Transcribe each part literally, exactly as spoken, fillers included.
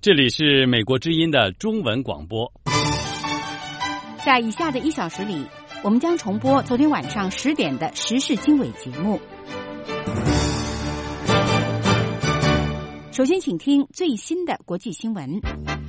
这里是美国之音的中文广播。 在以下的一小时里，我们将重播昨天晚上十点的时事经纬节目。首先请听最新的国际新闻。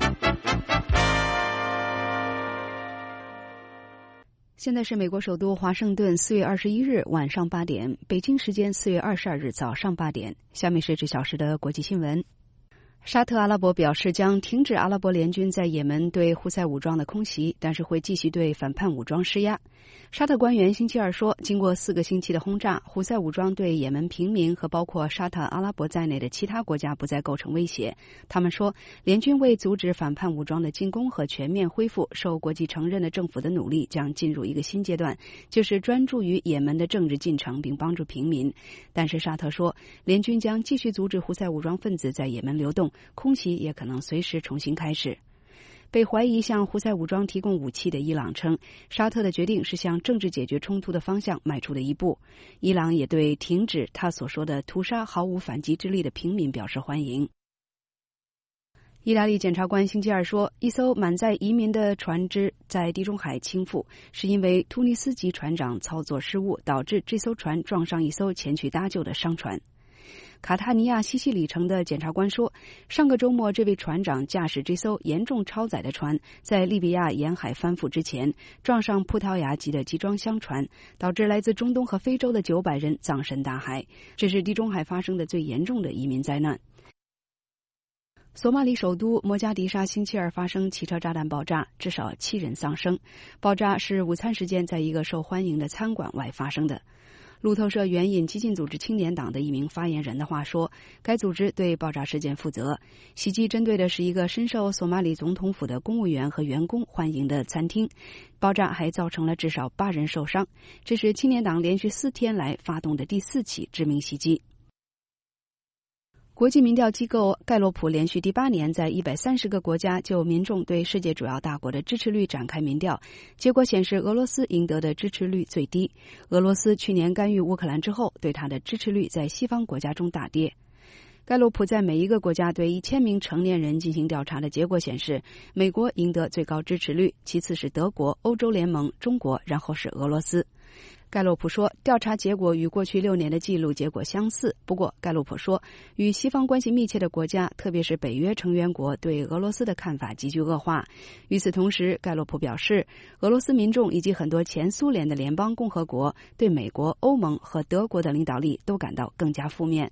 现在是美国首都华盛顿四月二十一日晚上八点，北京时间四月二十二日早上八点。下面是这小时的国际新闻。沙特阿拉伯表示将停止阿拉伯联军在也门对胡塞武装的空袭，但是会继续对反叛武装施压。沙特官员星期二说，经过四个星期的轰炸，胡塞武装对也门平民和包括沙特阿拉伯在内的其他国家不再构成威胁。他们说，联军为阻止反叛武装的进攻和全面恢复受国际承认的政府的努力将进入一个新阶段，就是专注于也门的政治进程并帮助平民。但是沙特说，联军将继续阻止胡塞武装分子在也门流动，空袭也可能随时重新开始。被怀疑向胡塞武装提供武器的伊朗称，沙特的决定是向政治解决冲突的方向迈出的一步。伊朗也对停止他所说的屠杀毫无反击之力的平民表示欢迎。意大利检察官星期二说，一艘满载移民的船只在地中海倾覆，是因为突尼斯籍船长操作失误，导致这艘船撞上一艘前去搭救的商船。卡塔尼亚西西里城的检察官说，上个周末这位船长驾驶这艘严重超载的船在利比亚沿海翻覆之前撞上葡萄牙籍的集装箱船，导致来自中东和非洲的九百人葬身大海。这是地中海发生的最严重的移民灾难。索马里首都摩加迪沙星期二发生汽车炸弹爆炸，至少七人丧生。爆炸是午餐时间在一个受欢迎的餐馆外发生的。路透社援引激进组织青年党的一名发言人的话说，该组织对爆炸事件负责。袭击针对的是一个深受索马里总统府的公务员和员工欢迎的餐厅。爆炸还造成了至少八人受伤。这是青年党连续四天来发动的第四起致命袭击。国际民调机构盖洛普连续第八年在一百三十个国家就民众对世界主要大国的支持率展开民调，结果显示俄罗斯赢得的支持率最低。俄罗斯去年干预乌克兰之后，对它的支持率在西方国家中大跌。盖洛普在每一个国家对一千名成年人进行调查的结果显示，美国赢得最高支持率，其次是德国、欧洲联盟、中国，然后是俄罗斯。盖洛普说，调查结果与过去六年的记录结果相似。不过，盖洛普说，与西方关系密切的国家，特别是北约成员国，对俄罗斯的看法急剧恶化。与此同时，盖洛普表示，俄罗斯民众以及很多前苏联的联邦共和国对美国、欧盟和德国的领导力都感到更加负面。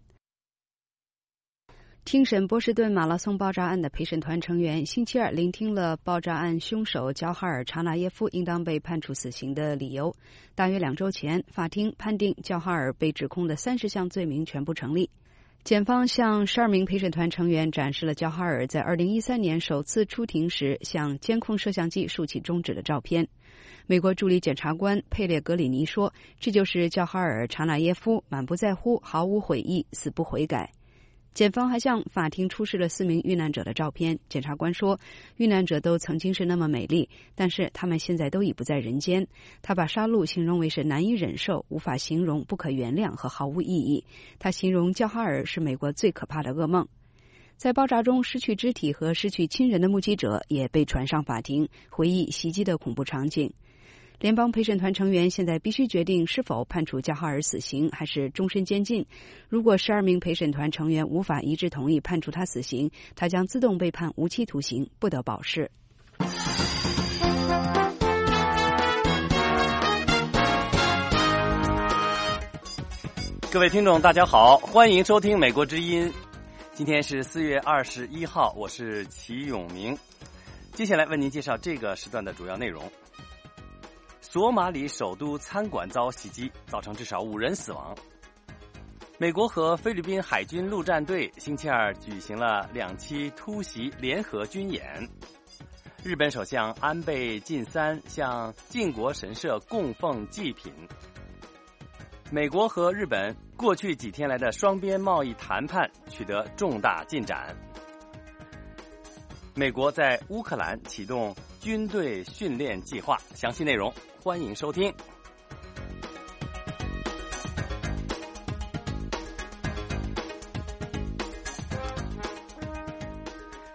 听审波士顿马拉松爆炸案的陪审团成员星期二聆听了爆炸案凶手焦哈尔·查纳耶夫应当被判处死刑的理由。大约两周前，法庭判定焦哈尔被指控的三十项罪名全部成立。检方向十二名陪审团成员展示了焦哈尔在二零一三年首次出庭时向监控摄像机竖起中指的照片。美国助理检察官佩列格里尼说，这就是焦哈尔·查纳耶夫满不在乎、毫无悔意、死不悔改。检方还向法庭出示了四名遇难者的照片。检察官说，遇难者都曾经是那么美丽，但是他们现在都已不在人间。他把杀戮形容为是难以忍受、无法形容、不可原谅和毫无意义。他形容焦哈尔是美国最可怕的噩梦。在爆炸中失去肢体和失去亲人的目击者也被传上法庭，回忆袭击的恐怖场景。联邦陪审团成员现在必须决定是否判处焦哈尔死刑还是终身监禁。如果十二名陪审团成员无法一致同意判处他死刑，他将自动被判无期徒刑，不得保释。 各位听众大家好，欢迎收听美国之音。今天是四月二十一号，我是齐永明。接下来为您介绍这个时段的主要内容。索马里首都餐馆遭袭击，造成至少五人死亡。美国和菲律宾海军陆战队星期二举行了两栖突袭联合军演。日本首相安倍晋三向靖国神社供奉祭品。美国和日本过去几天来的双边贸易谈判取得重大进展。美国在乌克兰启动军队训练计划，详细内容欢迎收听。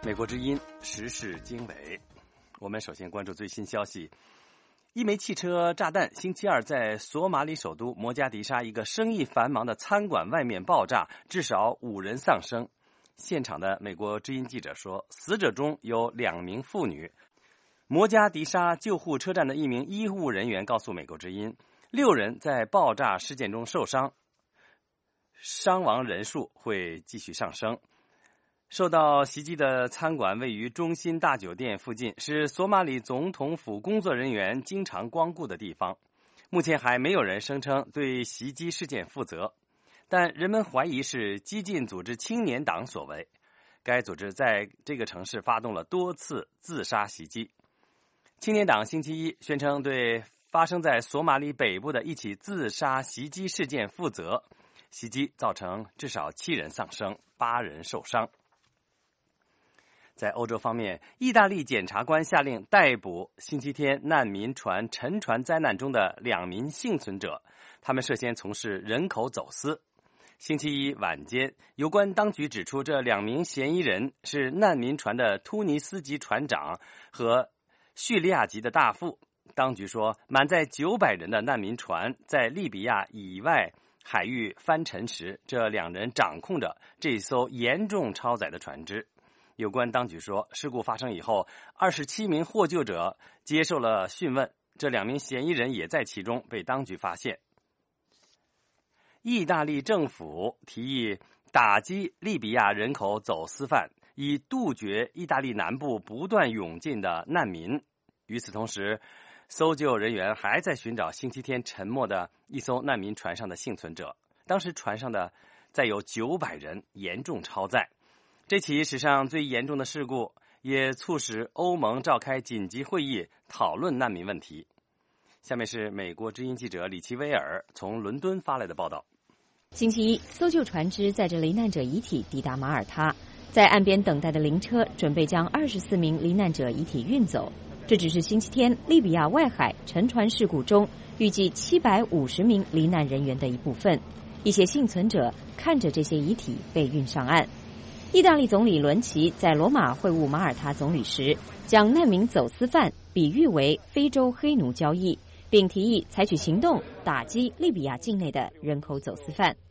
美国之音时事经纬，我们首先关注最新消息。一枚汽车炸弹星期二在索马里首都摩加迪沙一个生意繁忙的餐馆外面爆炸，至少五人丧生。现场的美国之音记者说，死者中有两名妇女。摩加迪沙救护车站的一名医务人员告诉美国之音，六人在爆炸事件中受伤，伤亡人数会继续上升。受到袭击的餐馆位于中心大酒店附近，是索马里总统府工作人员经常光顾的地方。目前还没有人声称对袭击事件负责，但人们怀疑是激进组织青年党所为。该组织在这个城市发动了多次自杀袭击。青年党星期一宣称对发生在索马里北部的一起自杀袭击事件负责，袭击造成至少七人丧生，八人受伤。在欧洲方面，意大利检察官下令逮捕星期天难民船沉船灾难中的两名幸存者，他们涉嫌从事人口走私。星期一晚间，有关当局指出，这两名嫌疑人是难民船的突尼斯籍船长和叙利亚籍的大副。当局说，满载九百人的难民船在利比亚以外海域翻沉时，这两人掌控着这艘严重超载的船只。有关当局说，事故发生以后，二十七名获救者接受了讯问，这两名嫌疑人也在其中被当局发现。意大利政府提议打击利比亚人口走私犯，以杜绝意大利南部不断涌进的难民。与此同时，搜救人员还在寻找星期天沉没的一艘难民船上的幸存者，当时船上的载有九百人，严重超载。这起史上最严重的事故也促使欧盟召开紧急会议讨论难民问题。下面是美国之音记者李奇威尔从伦敦发来的报道。 星期一，搜救船只载着罹难者遗体抵达马耳他，在岸边等待的灵车准备将二十四名罹难者遗体运走。这只是星期天利比亚外海沉船事故中预计七百五十名罹难人员的一部分。一些幸存者看着这些遗体被运上岸。意大利总理伦齐在罗马会晤马耳他总理时，将难民走私犯比喻为非洲黑奴交易，并提议采取行动打击利比亚境内的人口走私犯。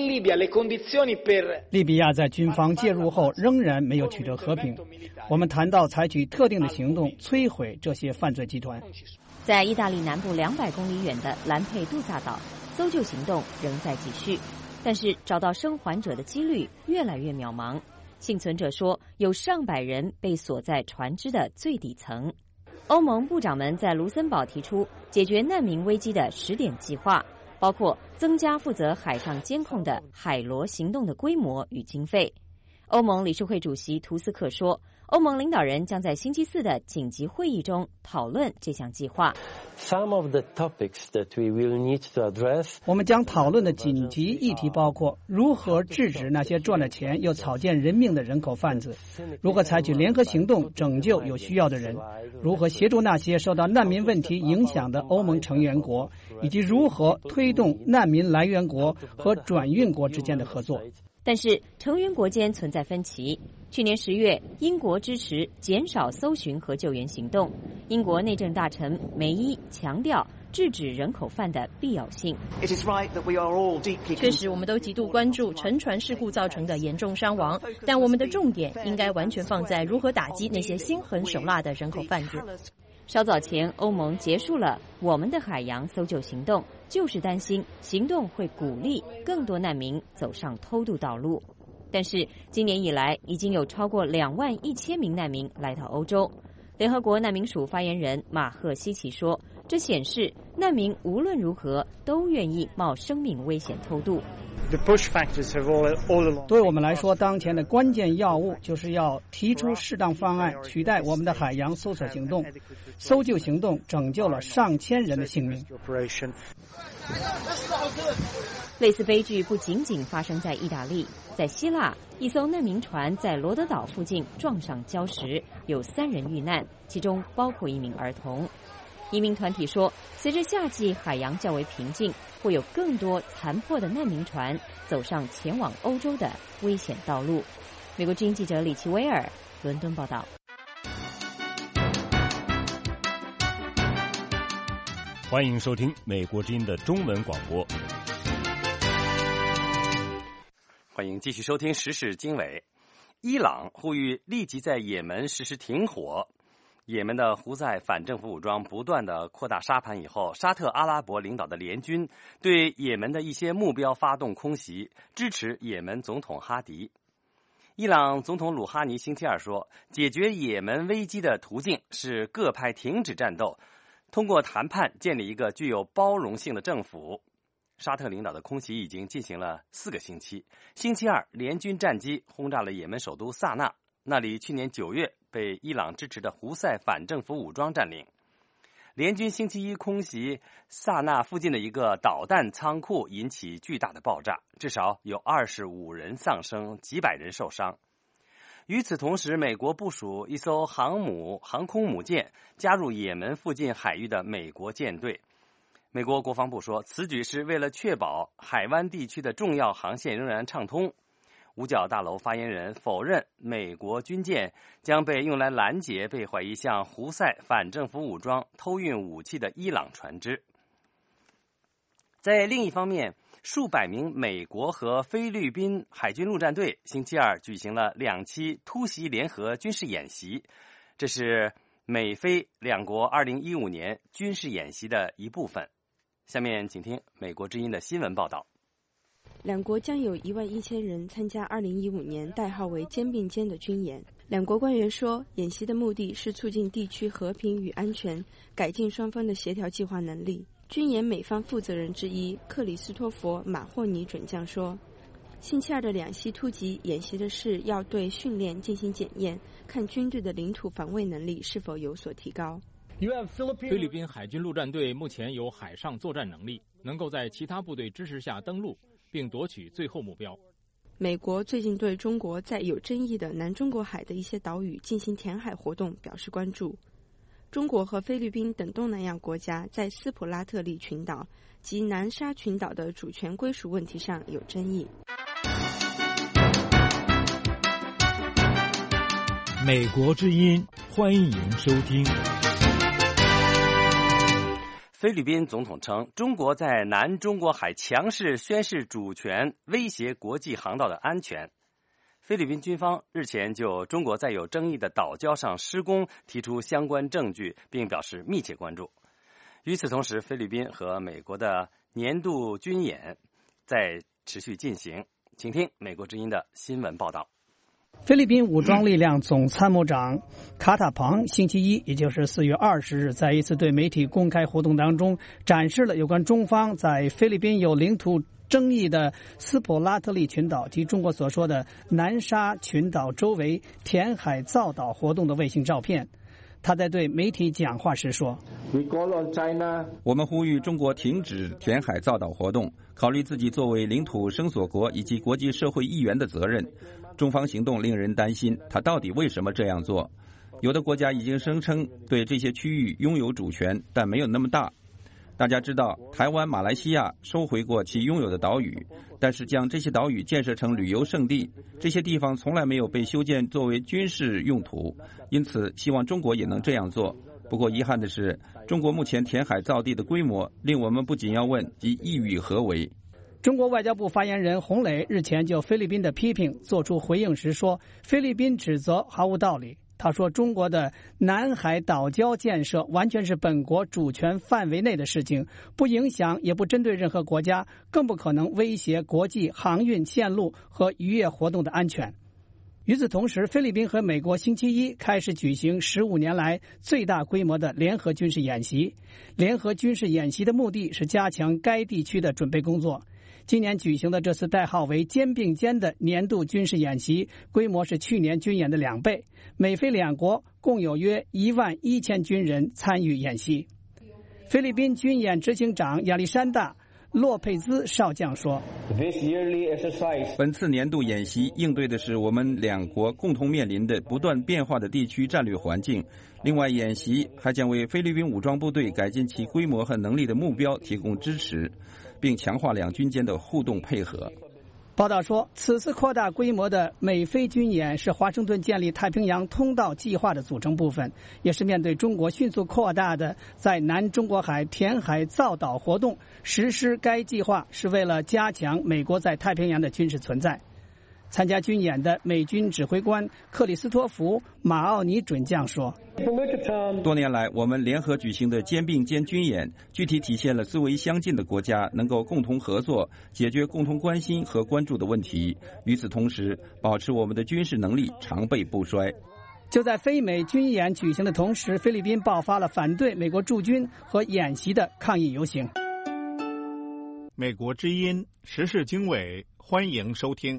利比亚在军方介入后仍然没有取得和平，我们谈到采取特定的行动摧毁这些犯罪集团。 在意大利南部两百公里远的兰佩杜萨岛，搜救行动仍在继续，但是找到生还者的几率越来越渺茫。幸存者说，有上百人被锁在船只的最底层。欧盟部长们在卢森堡提出解决难民危机的十点计划，包括增加负责海上监控的海螺行动的规模与经费。欧盟理事会主席图斯克说，欧盟领导人将在星期四的紧急会议中讨论这项计划。 Some of the topics that we will need to address. 我们将讨论的紧急议题包括如何制止那些赚了钱又草菅人命的人口贩子，如何采取联合行动拯救有需要的人，如何协助那些受到难民问题影响的欧盟成员国，以及如何推动难民来源国和转运国之间的合作。 但是成员国间存在分歧。去年十月，英国支持减少搜寻和救援行动。英国内政大臣梅伊强调制止人口贩的必要性。 确实，我们都极度关注沉船事故造成的严重伤亡，但我们的重点应该完全放在如何打击那些心狠手辣的人口贩子。 稍早前，欧盟结束了我们的海洋搜救行动，就是担心行动会鼓励更多难民走上偷渡道路。但是今年以来，已经有超过两万一千名难民来到欧洲。联合国难民署发言人马赫希奇说，这显示难民无论如何都愿意冒生命危险偷渡。 对我们来说，当前的关键要务就是要提出适当方案，取代我们的海洋搜索行动。搜救行动拯救了上千人的性命。 类似悲剧不仅仅发生在意大利，在希腊，一艘难民船在罗德岛附近撞上礁石，有三人遇难，其中包括一名儿童。移民团体说，随着夏季海洋较为平静，会有更多残破的难民船走上前往欧洲的危险道路。美国之音记者李奇威尔伦敦报道。 欢迎收听美国之音的中文广播。 欢迎继续收听时事经纬。伊朗呼吁立即在也门实施停火。也门的胡塞反政府武装不断的扩大沙盘以后，沙特阿拉伯领导的联军对也门的一些目标发动空袭，支持也门总统哈迪。伊朗总统鲁哈尼星期二说，解决也门危机的途径是各派停止战斗，通过谈判建立一个具有包容性的政府。沙特领导的空袭已经进行了四个星期，星期二联军战机轰炸了也门首都萨那，那里去年九月被伊朗支持的胡塞反政府武装占领。联军星期一空袭萨那附近的一个导弹仓库，引起巨大的爆炸，至少有二十五人丧生，几百人受伤。与此同时，美国部署一艘航母航空母舰加入也门附近海域的美国舰队。美国国防部说，此举是为了确保海湾地区的重要航线仍然畅通。五角大楼发言人否认美国军舰将被用来拦截被怀疑向胡塞反政府武装偷运武器的伊朗船只。在另一方面，数百名美国和菲律宾海军陆战队星期二举行了两栖突袭联合军事演习，这是美菲两国二零一五年军事演习的一部分。下面请听美国之音的新闻报道。 两国将有一万一千人参加二零一五年代号为肩并肩的军演。两国官员说，演习的目的是促进地区和平与安全，改进双方的协调计划能力。军演美方负责人之一克里斯托弗·马霍尼准将说，星期二的两栖突击演习的是要对训练进行检验，看军队的领土防卫能力是否有所提高。 菲律宾海军陆战队目前有海上作战能力，能够在其他部队支持下登陆并夺取最后目标。 美国最近对中国在有争议的南中国海的一些岛屿进行填海活动表示关注。中国和菲律宾等东南亚国家在斯普拉特利群岛及南沙群岛的主权归属问题上有争议。 美国之音，欢迎收听。 菲律宾总统称，中国在南中国海强势宣示主权，威胁国际航道的安全。菲律宾军方日前就中国在有争议的岛礁上施工提出相关证据，并表示密切关注。与此同时，菲律宾和美国的年度军演在持续进行。请听美国之音的新闻报道。 菲律宾武装力量总参谋长卡塔庞星期一，也就是四月二十日，在一次对媒体公开活动当中，展示了有关中方在菲律宾有领土争议的斯普拉特利群岛及中国所说的南沙群岛周围填海造岛活动的卫星照片。他在对媒体讲话时说， 我们呼吁中国停止填海造岛活动，考虑自己作为领土声索国以及国际社会议员的责任。中方行动令人担心，他到底为什么这样做？有的国家已经声称对这些区域拥有主权，但没有那么大。大家知道，台湾、马来西亚收回过其拥有的岛屿，但是将这些岛屿建设成旅游胜地，这些地方从来没有被修建作为军事用途，因此希望中国也能这样做。不过遗憾的是，中国目前填海造地的规模令我们不仅要问其意欲何为。 中国外交部发言人洪磊日前就菲律宾的批评作出回应时说，菲律宾指责毫无道理。他说，中国的南海岛礁建设完全是本国主权范围内的事情，不影响也不针对任何国家，更不可能威胁国际航运线路和渔业活动的安全。与此同时，菲律宾和美国星期一开始举行十五年来最大规模的联合军事演习。联合军事演习的目的是加强该地区的准备工作。今年举行的这次代号为肩并肩的年度军事演习，规模是去年军演的两倍。美菲两国共有约一万一千军人参与演习。菲律宾军演执行长亚历山大·洛佩兹少将说， 本次年度演习应对的是我们两国共同面临的不断变化的地区战略环境。另外，演习还将为菲律宾武装部队改进其规模和能力的目标提供支持，并强化两军间的互动配合。 报道说，此次扩大规模的美菲军演是华盛顿建立太平洋通道计划的组成部分，也是面对中国迅速扩大的在南中国海填海造岛活动。实施该计划是为了加强美国在太平洋的军事存在。参加军演的美军指挥官克里斯托弗·马奥尼准将说， 多年来我们联合举行的肩并肩军演，具体体现了思维相近的国家能够共同合作，解决共同关心和关注的问题，与此同时保持我们的军事能力常备不衰。 就在非美军演举行的同时，菲律宾爆发了反对美国驻军和演习的抗议游行。 美国之音时事经纬，欢迎收听。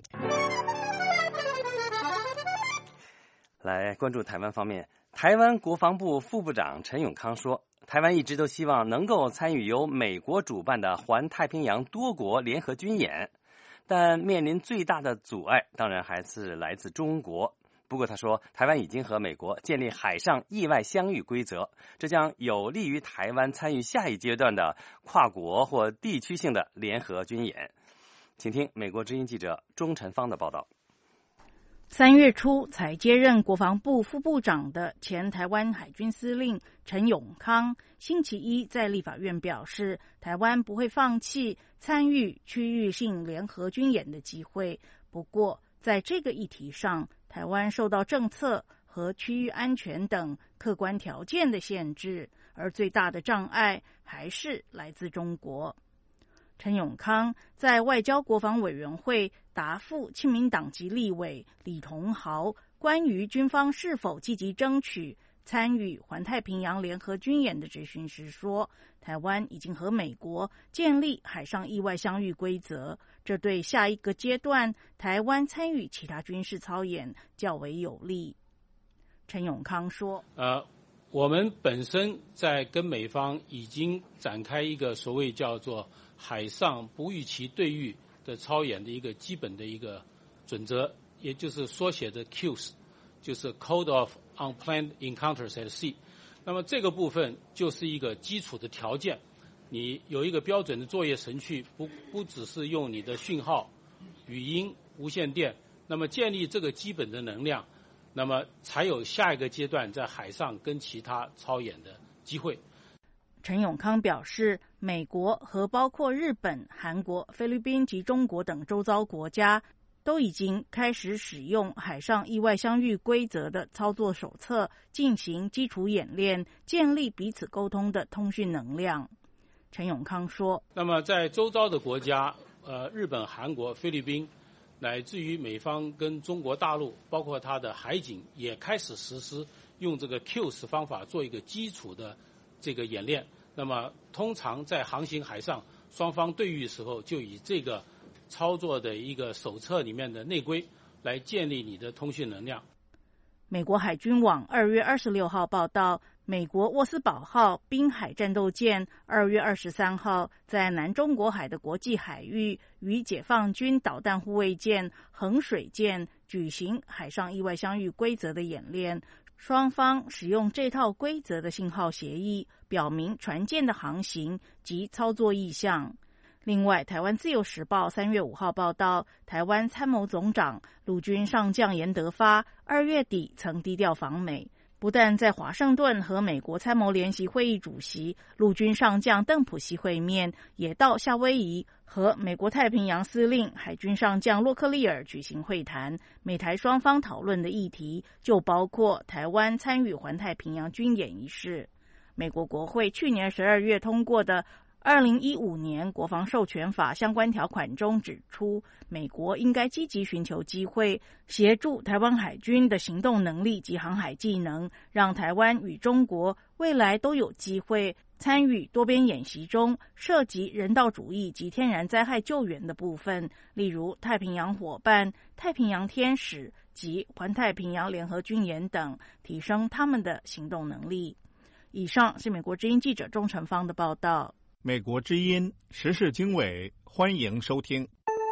来关注台湾方面，台湾国防部副部长陈永康说，台湾一直都希望能够参与由美国主办的环太平洋多国联合军演，但面临最大的阻碍当然还是来自中国。不过他说，台湾已经和美国建立海上意外相遇规则，这将有利于台湾参与下一阶段的跨国或地区性的联合军演。请听美国之音记者钟晨芳的报道。 三月初才接任国防部副部长的前台湾海军司令陈永康，星期一在立法院表示，台湾不会放弃参与区域性联合军演的机会。不过，在这个议题上，台湾受到政策和区域安全等客观条件的限制，而最大的障碍还是来自中国。陈永康在外交国防委员会答复亲民党籍立委李同豪关于军方是否积极争取参与环太平洋联合军演的质询时说，台湾已经和美国建立海上意外相遇规则，这对下一个阶段台湾参与其他军事操演较为有利。陈永康说， 呃，我们本身在跟美方已经展开一个所谓叫做海上不预期对域的操演的一个基本的一个准则，也就是缩写的 Q S， 就是 Code of Unplanned Encounters at Sea。 那么这个部分就是一个基础的条件，你有一个标准的作业程序，不不只是用你的讯号、语音、无线电，那么建立这个基本的能量，那么才有下一个阶段在海上跟其他操演的机会。 陈永康表示，美国和包括日本、韩国、菲律宾及中国等周遭国家都已经开始使用海上意外相遇规则的操作手册进行基础演练，建立彼此沟通的通讯能量。陈永康说， 那么在周遭的国家，呃，日本、韩国、菲律宾，乃至于美方跟中国大陆，包括它的海警也开始实施用这个 Q S 方法做一个基础的这个演练。那么通常在航行海上，双方对域时候就以这个操作的一个手册里面的内规来建立你的通讯能量。 美国海军网二月二十六号报道，美国沃斯堡号滨海战斗舰二月二十三号在南中国海的国际海域与解放军导弹护卫舰衡水舰举行海上意外相遇规则的演练，双方使用这套规则的信号协议，表明船舰的航行及操作意向。另外，台湾自由时报三月五号报道，台湾参谋总长陆军上将严德发二月底曾低调访美，不但在华盛顿和美国参谋联席会议主席陆军上将邓普西会面，也到夏威夷和美国太平洋司令海军上将洛克利尔举行会谈。美台双方讨论的议题就包括台湾参与环太平洋军演一事。美国国会去年十二月通过的二零一五年国防授权法相关条款中指出，美国应该积极寻求机会，协助台湾海军的行动能力及航海技能，让台湾与中国未来都有机会参与多边演习中涉及人道主义及天然灾害救援的部分，例如太平洋伙伴、太平洋天使及环太平洋联合军演等，提升他们的行动能力。以上是美国之音记者钟成芳的报道。 美国之音时事经纬，欢迎收听。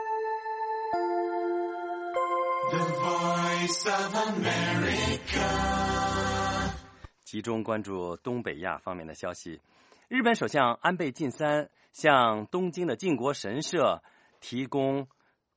集中关注东北亚方面的消息。日本首相安倍晋三向东京的靖国神社提供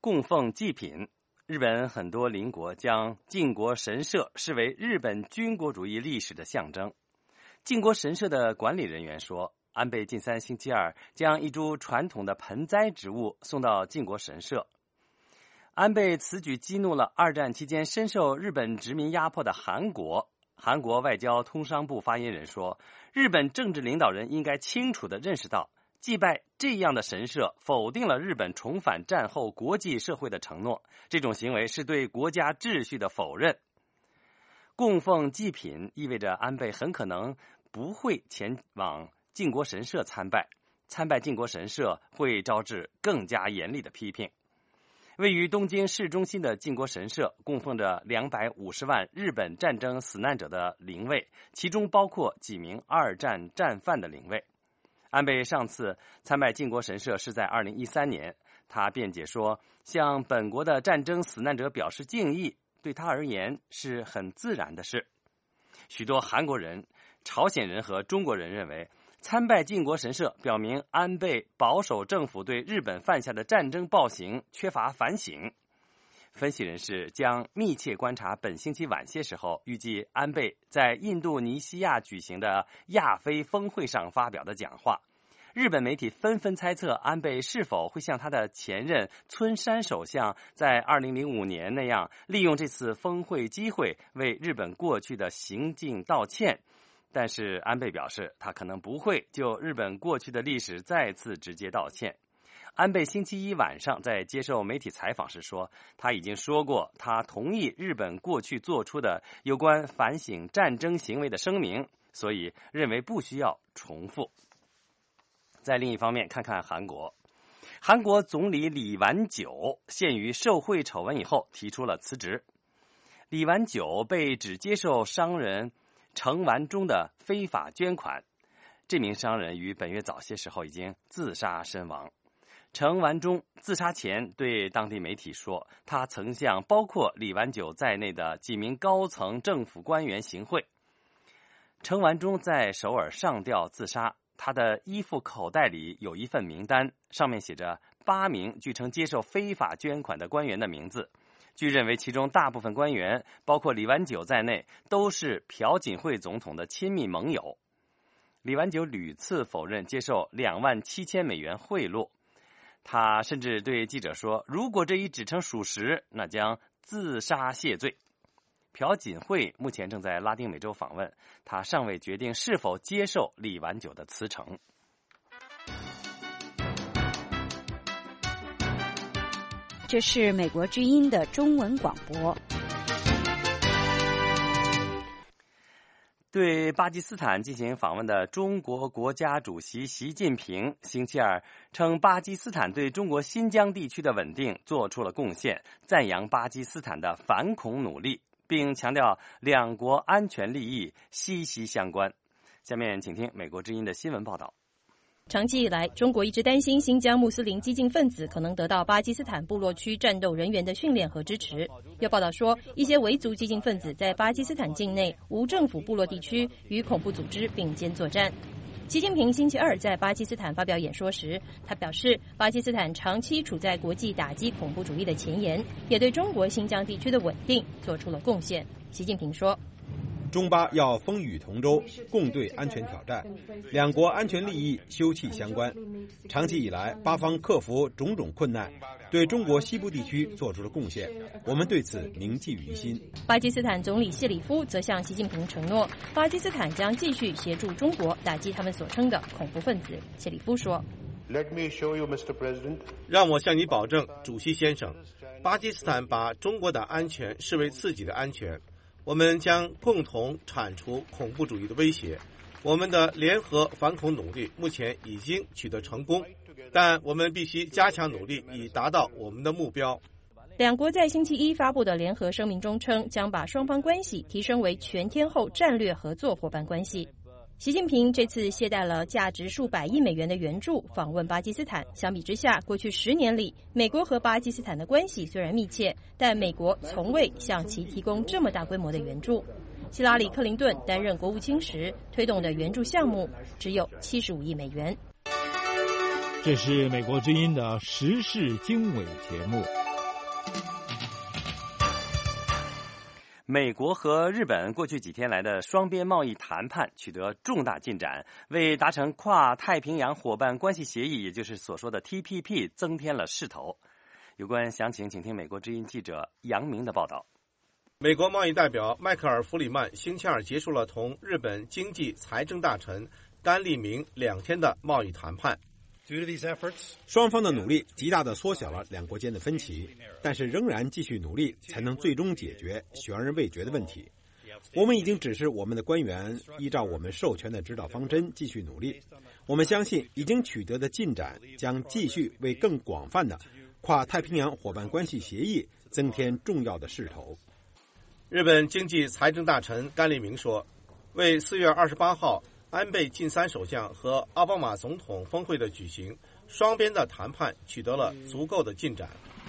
供奉祭品。日本很多邻国将靖国神社视为日本军国主义历史的象征。靖国神社的管理人员说，安倍晋三星期二将一株传统的盆栽植物送到靖国神社。安倍此举激怒了二战期间深受日本殖民压迫的韩国。韩国外交通商部发言人说，日本政治领导人应该清楚地认识到，祭拜这样的神社否定了日本重返战后国际社会的承诺，这种行为是对国家秩序的否认。供奉祭品意味着安倍很可能不会前往靖国神社参拜，参拜靖国神社会招致更加严厉的批评。位于东京市中心的靖国神社供奉着两百五十万日本战争死难者的灵位，其中包括几名二战战犯的灵位。安倍上次参拜靖国神社是在二零一三年，他辩解说，向本国的战争死难者表示敬意，对他而言是很自然的事。许多韩国人、朝鲜人和中国人认为，参拜靖国神社表明安倍保守政府对日本犯下的战争暴行缺乏反省。分析人士将密切观察本星期晚些时候，预计安倍在印度尼西亚举行的亚非峰会上发表的讲话。日本媒体纷纷猜测，安倍是否会像他的前任村山首相在二零零五年那样，利用这次峰会机会为日本过去的行径道歉。但是安倍表示，他可能不会就日本过去的历史再次直接道歉。安倍星期一晚上在接受媒体采访时说，他已经说过他同意日本过去做出的有关反省战争行为的声明，所以认为不需要重复。在另一方面，看看韩国。韩国总理李完九陷于受贿丑闻以后提出了辞职。李完九被指接受商人程完忠的非法捐款，这名商人于本月早些时候已经自杀身亡。程完忠自杀前对当地媒体说，他曾向包括李完九在内的几名高层政府官员行贿。程完忠在首尔上吊自杀，他的衣服口袋里有一份名单，上面写着八名据称接受非法捐款的官员的名字。据认为，其中大部分官员，包括李完九在内，都是朴槿惠总统的亲密盟友。李完九屡次否认接受两万七千美元贿赂，他甚至对记者说，如果这一指称属实，那将自杀谢罪。朴槿惠目前正在拉丁美洲访问，他尚未决定是否接受李完九的辞呈。 这是美国之音的中文广播。 对巴基斯坦进行访问的中国国家主席习近平星期二称，巴基斯坦对中国新疆地区的稳定做出了贡献，赞扬巴基斯坦的反恐努力，并强调两国安全利益息息相关。下面请听美国之音的新闻报道。 长期以来，中国一直担心新疆穆斯林激进分子可能得到巴基斯坦部落区战斗人员的训练和支持。有报道说，一些维族激进分子在巴基斯坦境内无政府部落地区与恐怖组织并肩作战。习近平星期二在巴基斯坦发表演说时，他表示，巴基斯坦长期处在国际打击恐怖主义的前沿，也对中国新疆地区的稳定做出了贡献。习近平说， 中巴要风雨同舟，共对安全挑战，两国安全利益休戚相关。长期以来，巴方克服种种困难，对中国西部地区做出了贡献，我们对此铭记于心。 巴基斯坦总理谢里夫则向习近平承诺，巴基斯坦将继续协助中国打击他们所称的恐怖分子。谢里夫说， Let me show you, Mister President. 让我向你保证，主席先生，巴基斯坦把中国的安全视为自己的安全。我们将共同铲除恐怖主义的威胁。我们的联合反恐努力目前已经取得成功，但我们必须加强努力以达到我们的目标。 两国在星期一发布的联合声明中称，将把双方关系提升为全天候战略合作伙伴关系。习近平这次携带了价值数百亿美元的援助访问巴基斯坦。相比之下，过去十年里，美国和巴基斯坦的关系虽然密切，但美国从未向其提供这么大规模的援助。希拉里·克林顿担任国务卿时推动的援助项目只有七十五亿美元。 这是美国之音的时事经纬节目。 美国和日本过去几天来的双边贸易谈判取得重大进展，为达成跨太平洋伙伴关系协议，也就是所说的 T P P 增添了势头。有关详情，请听美国之音记者杨明的报道。 美国贸易代表迈克尔·弗里曼星期二结束了同日本经济财政大臣甘利明两天的贸易谈判。 双方的努力极大地缩小了两国间的分歧，但是仍然继续努力才能最终解决悬而未决的问题。我们已经指示我们的官员依照我们授权的指导方针继续努力。我们相信已经取得的进展将继续为更广泛的跨太平洋伙伴关系协议增添重要的势头。 日本经济财政大臣甘利明说，为四月二十八号安倍晋三首相和奥巴马总统峰会的举行，双边的谈判取得了足够的进展。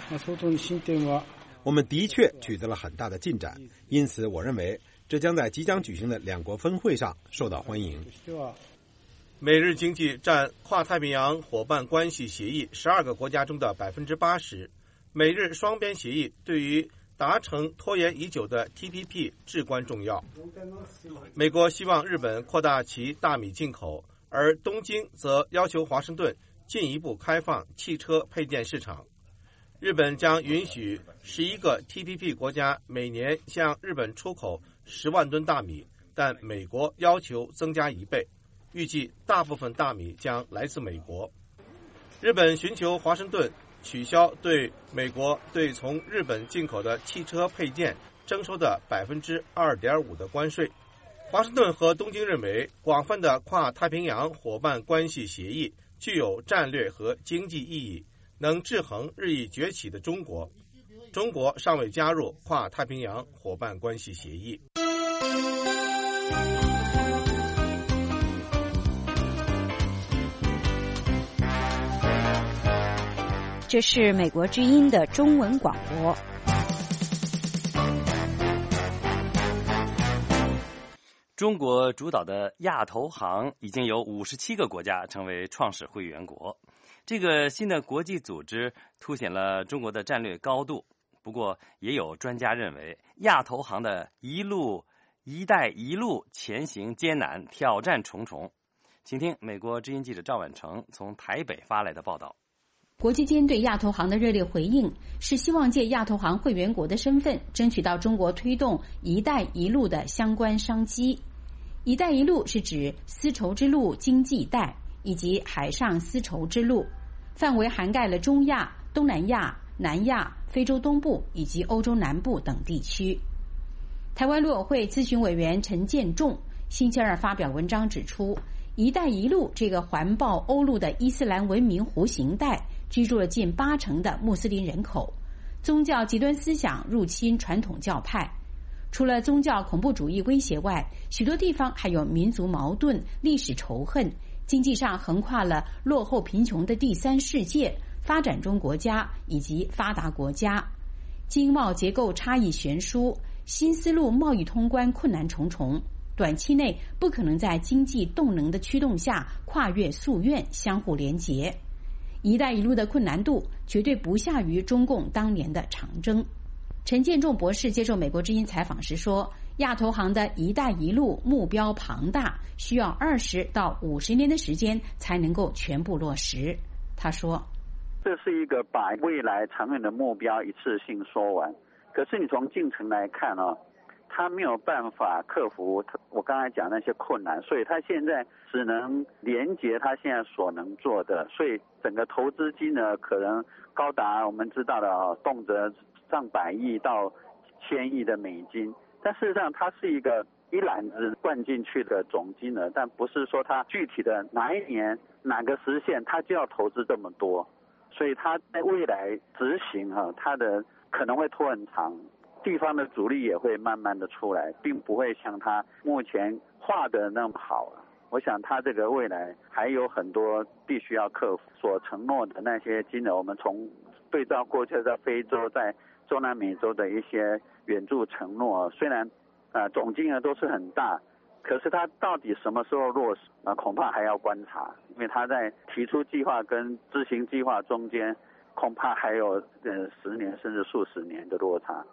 我们的确取得了很大的进展，因此我认为这将在即将举行的两国峰会上受到欢迎。 美日经济占跨太平洋伙伴关系协议十二个国家中的百分之八十，美日双边协议对于达成拖延已久的 T P P 至关重要。美国希望日本扩大其大米进口，而东京则要求华盛顿进一步开放汽车配件市场。日本将允许十一个 T P P 国家每年向日本出口十万吨大米，但美国要求增加一倍，预计大部分大米将来自美国。日本寻求华盛顿取消对美国对从日本进口的汽车配件征收的 百分之二点五 的关税。华盛顿和东京认为，广泛的跨太平洋伙伴关系协议具有战略和经济意义，能制衡日益崛起的中国。中国尚未加入跨太平洋伙伴关系协议。 这是美国之音的中文广播。 中国主导的亚投行已经有五十七个国家成为创始会员国。这个新的国际组织凸显了中国的战略高度。不过，也有专家认为，亚投行的一路“一带一路”前行艰难，挑战重重。请听美国之音记者赵婉成从台北发来的报道。 国际间对亚投行的热烈回应，是希望借亚投行会员国的身份，争取到中国推动“一带一路”的相关商机。“一带一路”是指丝绸之路经济带以及海上丝绸之路，范围涵盖了中亚、东南亚、南亚、非洲东部以及欧洲南部等地区。台湾陆委会咨询委员陈建仲星期二发表文章指出，“一带一路”这个环抱欧陆的伊斯兰文明弧形带居住了近八成的穆斯林人口，宗教极端思想入侵传统教派。除了宗教恐怖主义威胁外，许多地方还有民族矛盾、历史仇恨，经济上横跨了落后贫穷的第三世界、发展中国家以及发达国家。经贸结构差异悬殊，新丝路贸易通关困难重重，短期内不可能在经济动能的驱动下跨越夙愿，相互连结。一带一路的困难度绝对不下于中共当年的长征。陈建仲博士接受美国之音采访时说，亚投行的一带一路目标庞大，需要二十到五十年的时间才能够全部落实。他说， 这是一个把未来长远的目标一次性说完，可是你从进程来看哦，他没有办法克服我刚才讲那些困难，所以他现在只能连接他现在所能做的，所以整个投资金额可能高达我们知道的哦，动辄上百亿到千亿的美金，但事实上它是一个一揽子灌进去的总金额，但不是说它具体的哪一年哪个时限它就要投资这么多，所以它在未来执行哈、啊，它的可能会拖很长。地方的阻力也会慢慢的出来，并不会像他目前画的那么好。我想他这个未来还有很多必须要克服，所承诺的那些金额，我们从对照过去在非洲、在中南美洲的一些援助承诺，虽然啊总金额都是很大，可是他到底什么时候落实啊，恐怕还要观察，因为他在提出计划跟执行计划中间，恐怕还有呃十年甚至数十年的落差。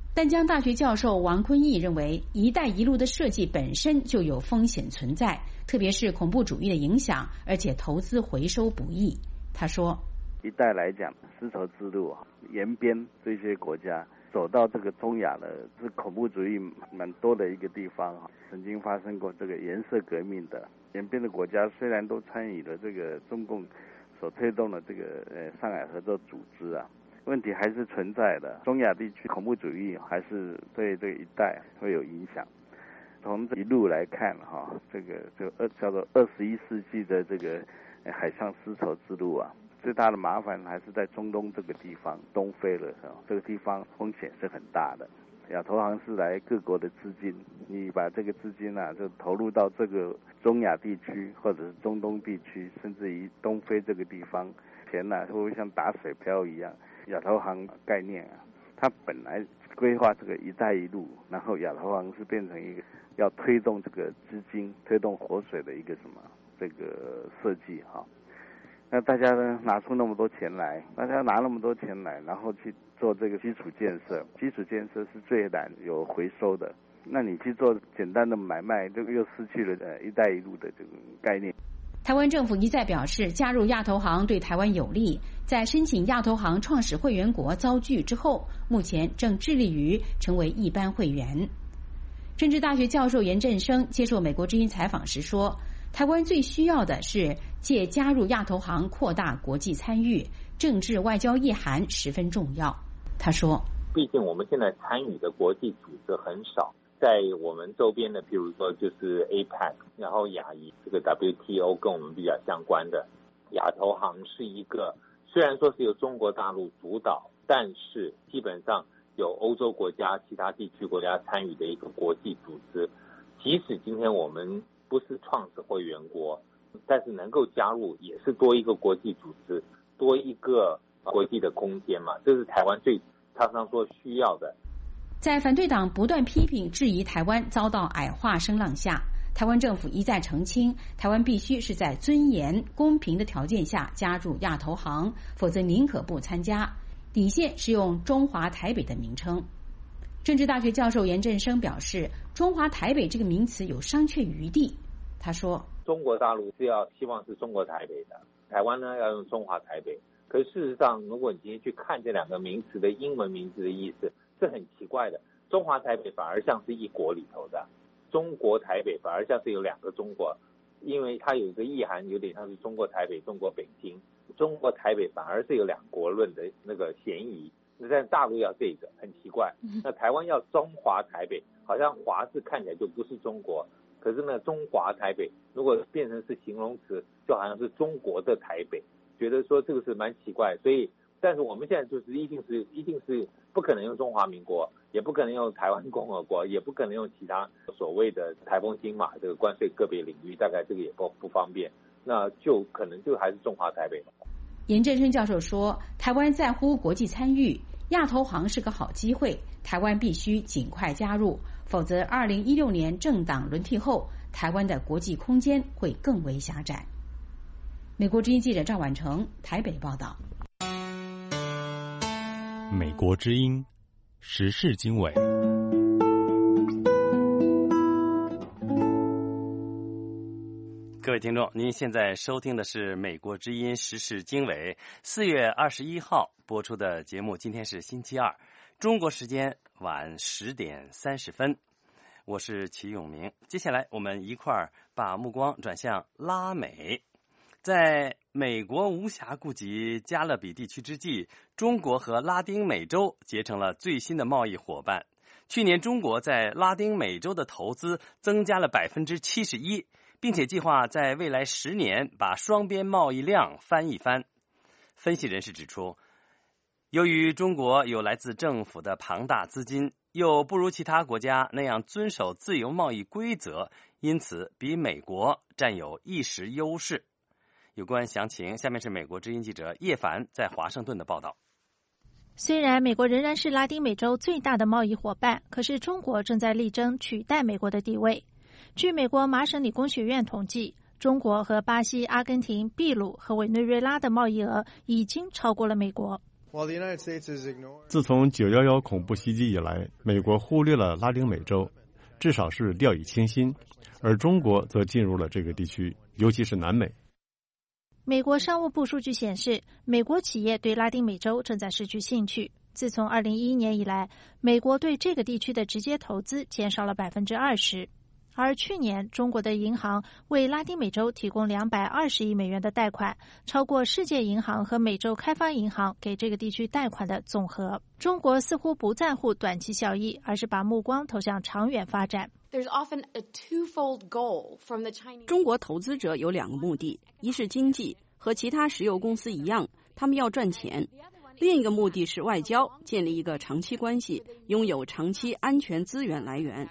淡江大学教授王坤义认为，一带一路的设计本身就有风险存在，特别是恐怖主义的影响，而且投资回收不易。他说， 一带来讲，丝绸之路沿边这些国家走到这个中亚的是恐怖主义蛮多的一个地方，曾经发生过这个颜色革命的沿边的国家，虽然都参与了这个中共所推动的这个呃上海合作组织啊，问题还是存在的。中亚地区恐怖主义还是对这个一带会有影响。从这一路来看哈，这个就二叫做二十一世纪的这个海上丝绸之路啊，最大的麻烦还是在中东这个地方，东非了，这个地方风险是很大的。亚投行是来各国的资金，你把这个资金啊，就投入到这个中亚地区或者是中东地区，甚至于东非这个地方，钱呢、啊、会不会像打水漂一样？亚投行概念啊，它本来规划这个一带一路，然后亚投行是变成一个要推动这个资金、推动活水的一个什么这个设计哈。那大家呢拿出那么多钱来，大家拿那么多钱来，然后去做这个基础建设，基础建设是最难有回收的。那你去做简单的买卖，这个又失去了呃“一带一路”的这个概念。 台湾政府一再表示，加入亚投行对台湾有利。在申请亚投行创始会员国遭拒之后，目前正致力于成为一般会员。政治大学教授严振声接受美国之音采访时说，台湾最需要的是借加入亚投行扩大国际参与，政治外交意涵十分重要。他说， 毕竟我们现在参与的国际组织很少，在我们周边的，比如说就是 A P E C， 然后亚裔这个 W T O 跟我们比较相关的，亚投行是一个虽然说是由中国大陆主导，但是基本上有欧洲国家、其他地区国家参与的一个国际组织。即使今天我们不是创始会员国，但是能够加入也是多一个国际组织，多一个国际的空间嘛，这是台湾最常常说需要的。 在反对党不断批评质疑台湾遭到矮化声浪下，台湾政府一再澄清，台湾必须是在尊严、公平的条件下加入亚投行，否则宁可不参加。底线是用中华台北的名称。政治大学教授严振声表示，中华台北这个名词有商榷余地。他说， 中国大陆是要希望是中国台北的，台湾呢要用中华台北。可是事实上，如果你今天去看这两个名词的英文名字的意思，是很奇怪的。中华台北反而像是一国里头的，中国台北反而像是有两个中国，因为它有一个意涵，有点像是中国台北、中国北京。中国台北反而是有两国论的那个嫌疑，那在大陆要这个很奇怪。那台湾要中华台北，好像华字看起来就不是中国，可是呢，中华台北如果变成是形容词，就好像是中国的台北，觉得说这个是蛮奇怪。所以，但是我们现在就是一定是一定是不可能用中华民国，也不可能用台湾共和国，也不可能用其他所谓的台风金马这个关税个别领域，大概这个也不不方便。那就可能就还是中华台北。 严振声教授说，台湾在乎国际参与，亚投行是个好机会，台湾必须尽快加入，否则二零一六年政党轮替后，台湾的国际空间会更为狭窄。美国之音记者赵婉成台北报道。 美国之音时事经纬。 各位听众，您现在收听的是美国之音时事经纬四月二十一号播出的节目。今天是星期二，中国时间晚十点三十分。我是齐永明。接下来我们一块儿把目光转向拉美。在美国无暇顾及加勒比地区之际，中国和拉丁美洲结成了最新的贸易伙伴。去年中国在拉丁美洲的投资增加了百分之七十一。并且计划在未来十年把双边贸易量翻一番。分析人士指出，由于中国有来自政府的庞大资金，又不如其他国家那样遵守自由贸易规则，因此比美国占有一时优势。有关详情，下面是美国之音记者叶凡在华盛顿的报道。 虽然美国仍然是拉丁美洲最大的贸易伙伴，可是中国正在力争取代美国的地位。据美国麻省理工学院统计，中国和巴西、阿根廷、秘鲁和委内瑞拉的贸易额已经超过了美国。 自从九一一恐怖袭击以来，美国忽略了拉丁美洲，至少是掉以轻心，而中国则进入了这个地区，尤其是南美。 美国商务部数据显示，美国企业对拉丁美洲正在失去兴趣。自从二零一一年以来，美国对这个地区的直接投资减少了百分之二十。而去年，中国的银行为拉丁美洲提供两百二十亿美元的贷款，超过世界银行和美洲开发银行给这个地区贷款的总和。中国似乎不在乎短期效益，而是把目光投向长远发展。 中国投资者有两个目的，一是经济，和其他石油公司一样，他们要赚钱；另一个目的是外交，建立一个长期关系，拥有长期安全资源来源。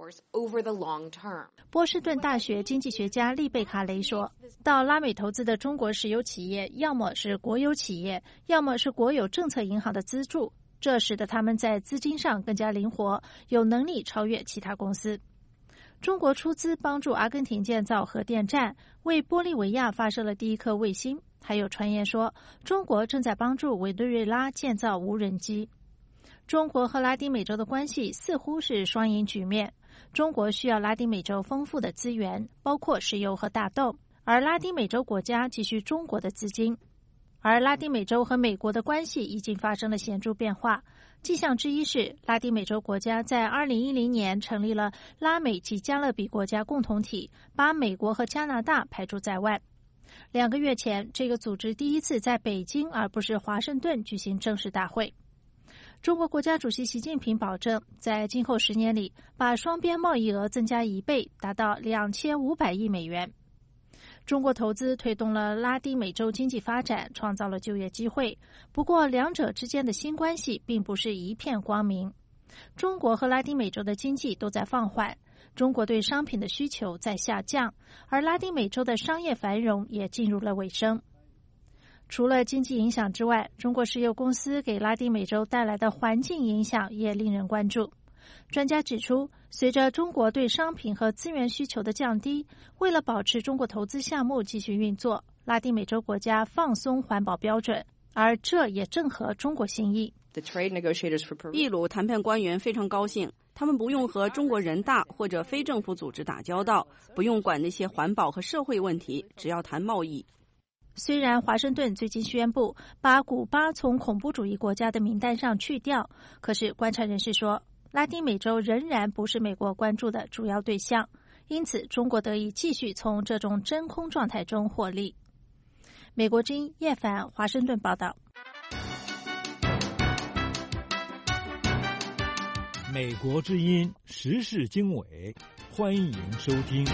波士顿大学经济学家利贝卡雷说，到拉美投资的中国石油企业要么是国有企业，要么是国有政策银行的资助，这使得他们在资金上更加灵活，有能力超越其他公司。中国出资帮助阿根廷建造核电站，为玻利维亚发射了第一颗卫星，还有传言说中国正在帮助委内瑞拉建造无人机。中国和拉丁美洲的关系似乎是双赢局面，中国需要拉丁美洲丰富的资源，包括石油和大豆，而拉丁美洲国家急需中国的资金。而拉丁美洲和美国的关系已经发生了显著变化，迹象之一是拉丁美洲国家在二零一零年成立了拉美及加勒比国家共同体，把美国和加拿大排除在外。两个月前，这个组织第一次在北京而不是华盛顿举行正式大会。中国国家主席习近平保证，在今后十年里，把双边贸易额增加一倍，达到两千五百亿美元。中国投资推动了拉丁美洲经济发展，创造了就业机会。不过，两者之间的新关系并不是一片光明。中国和拉丁美洲的经济都在放缓，中国对商品的需求在下降，而拉丁美洲的商业繁荣也进入了尾声。除了经济影响之外，中国石油公司给拉丁美洲带来的环境影响也令人关注。专家指出，随着中国对商品和资源需求的降低，为了保持中国投资项目继续运作，拉丁美洲国家放松环保标准，而这也正合中国心意。 秘鲁谈判官员非常高兴，他们不用和中国人大或者非政府组织打交道，不用管那些环保和社会问题，只要谈贸易。 虽然华盛顿最近宣布把古巴从恐怖主义国家的名单上去掉，可是观察人士说，拉丁美洲仍然不是美国关注的主要对象，因此中国得以继续从这种真空状态中获利。美国之音叶凡华盛顿报道。 美国之音时事经纬，欢迎收听。